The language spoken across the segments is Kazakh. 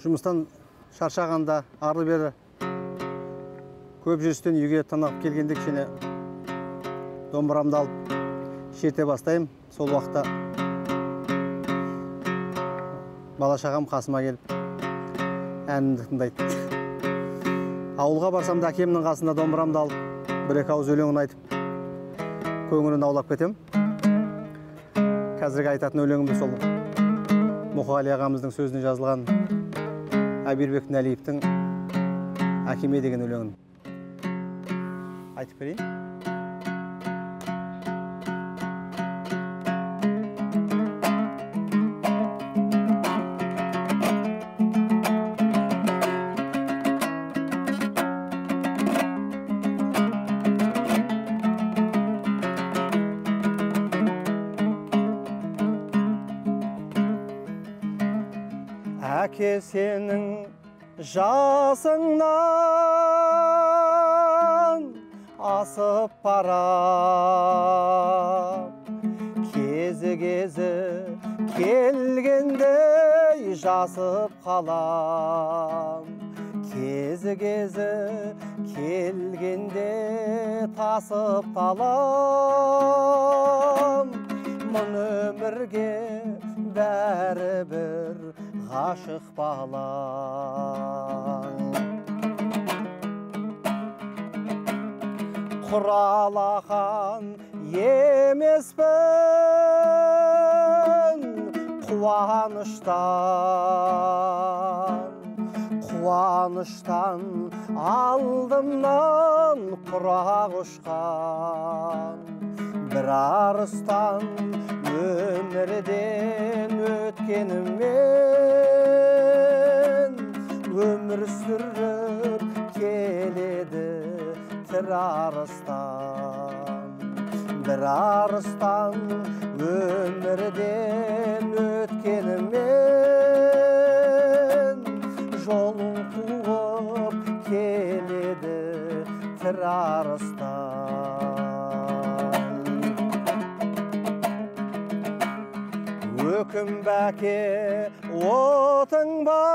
Жұмыстан шаршағанда, арлы-бері көп жүрістен үйге тынығып келгенде кішкене домбырамды алып шерте бастаймын. Сол уақытта бала-шағам қасыма келіп әнімді тыңдайды. Ауылға барсам да әкемнің қасында домбырамды алып, бір-екі ауыз өлеңін айтып, көңілін аулап кетем. Қазіргі айтатын өлеңімді сол Мұқағали ағамыздың сөзіне жазылған Әбирбек Нәлиевтің «Әкеме» деген өлеңін айтып берейін. Әке сенің жасыңнан асып барам, кезі келгендей жасып қалам, кезі келгенде тасып талам. Мың өмірге бәрібір ғашық балаң. Құралақан емеспін қуаныштан алдымнан құрақ ұшқан. Бір арыстан өмірден өткеніммен өмір сүріп келеді тірі арыстан. Бір арыстан өмірден өткеніммен жолын қуып келеді тірі арыстан. Өкінбәке отың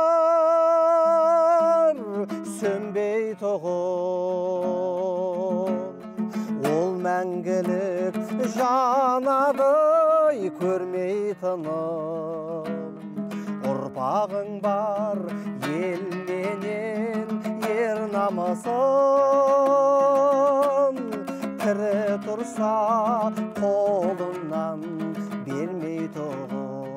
бар, сөнбей тұғын. Ол мәңгілік жанады көрмей тыным. Ұрпағың бар елменен ер намысын. Тірі тұрса қолынан бермей тұғын.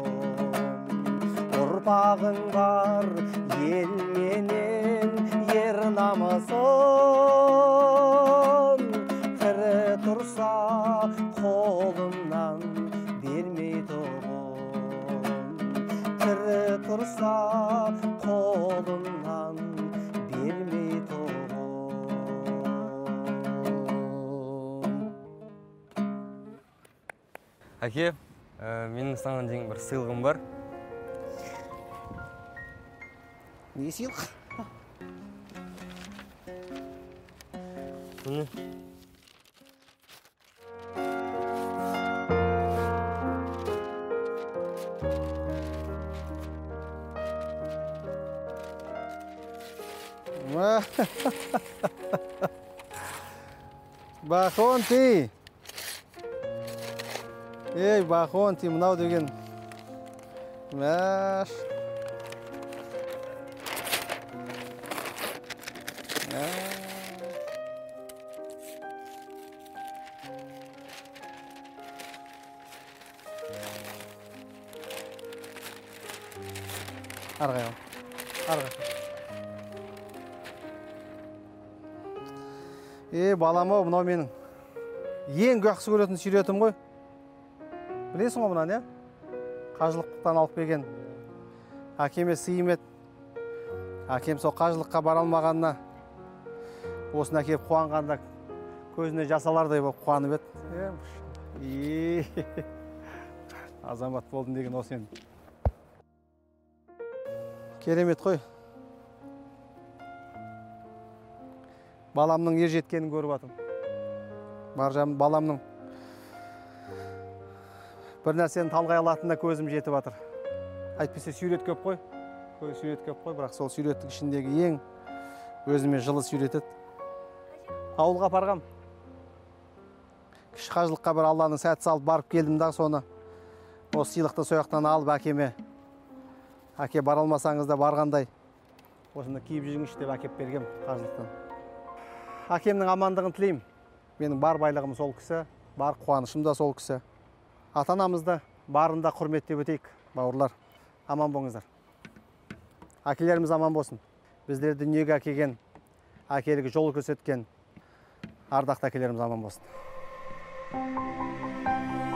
Ұрпағың бар елменен ер намысын. Тірі тұрса қолынан бермей тұғын. Тірі тұрса қолынан бермей тұғын. Әке, менің саған деген бір сыйлығым бар. Не сыйлық? Міне. Бахонти. Ей, Бахонти, мынау деген. Мәш. Арғай. Балам-ау, мынау менің ең жақсы көретін сүйретім ғой. Білесің ғой мұнан, қажылықтан алып келген. Әкеме сыйым еді. Әкем сол қажылыққа бара алмағанына осыны әкеп қуанғанда көзіне жасалардай болып қуанып еді. Азамат болдым деген осы енді. Керемет қой. Баламның ер жеткенін көріп атым. Баржам баламның бір нәрсені талғай алатынына көзім жетіп атыр. Айтпесе сүйрет көп қой. сүйреткеп қой, бірақ сол сүйреттік ішіндегі ең өзіме жылы сүйретеді. Ауылға апарғам. Кіші қажылыққа бір Алланың сәті салып барып келдім да, соны осы сыйлықты сояқтан алып әкеме, әке бара алмасаңыз да барғандай осыны киіп жүріңізші деп әкеп бергем қажылықтан. Әкемнің амандығын тілеймін. Менің бар байлығым сол кісі, бар қуанышым да сол кісі. Ата-анамызды барында құрметтеп өтейік, бауырлар. Аман болыңыздар. Әкелеріміз аман болсын. Біздер дүниеге әкелген, әкелігі жол көрсеткен ардақты әкелеріміз аман болсын.